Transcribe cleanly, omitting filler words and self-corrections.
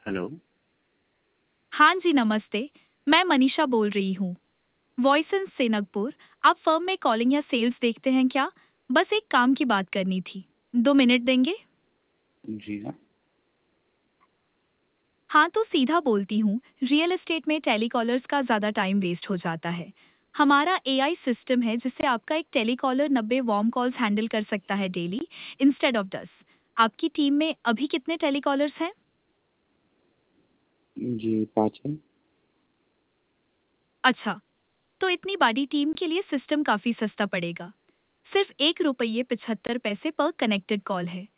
Hello. हाँ जी, नमस्ते। मैं मनीषा बोल रही हूँ। वॉइसेस से नागपुर। आप फर्म में कॉलिंग या सेल्स देखते हैं क्या? बस एक काम की बात करनी थी। 2 मिनट देंगे? जी हाँ। हाँ, तो सीधा बोलती हूँ। रियल एस्टेट में टेलीकॉलर्स का ज़्यादा टाइम वेस्ट हो जाता है। हमारा एआई सिस्टम है जिससे आपका एक टेलीकॉलर 90 वार्म कॉल्स हैंडल कर सकता है डेली इंस्टेड ऑफ 10। आपकी टीम में अभी कितने टेलीकॉलर्स हैं? जी 5 है। अच्छा, तो इतनी बड़ी टीम के लिए सिस्टम काफ़ी सस्ता पड़ेगा। सिर्फ ₹1.75 पर कनेक्टेड कॉल है।